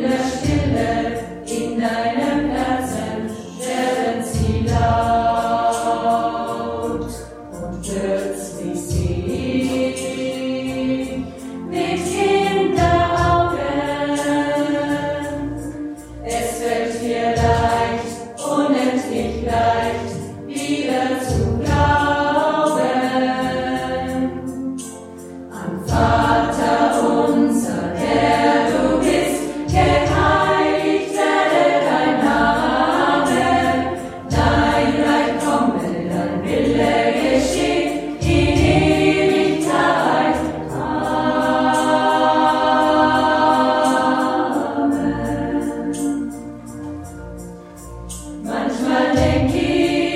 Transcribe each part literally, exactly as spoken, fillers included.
der Stille, in deinem Herzen werden sie laut. Und plötzlich sieh ich mit Kinderaugen. Es fällt mir leicht, unendlich leicht, wieder zu glauben an Vater unser, der du bist, geheiligt werde dein Name, dein Reich komme, dein Wille geschehe in Ewigkeit. Amen. Manchmal denk ich,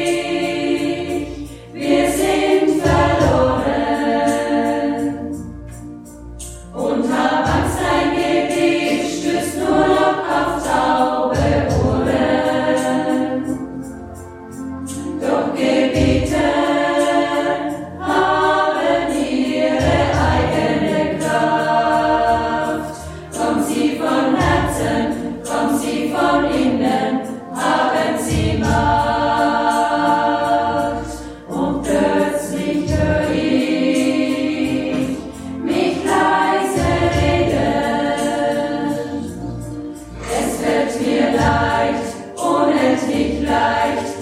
wir sind verloren und hab Angst, dein Gebet stößt nur noch auf taube Ohren. Doch Gebete haben ihre eigene Kraft. Kommt sie von Herzen, kommt sie von innen, haben sie Macht. Und plötzlich hör ich mich leise reden. Es fällt mir leicht, unendlich leicht,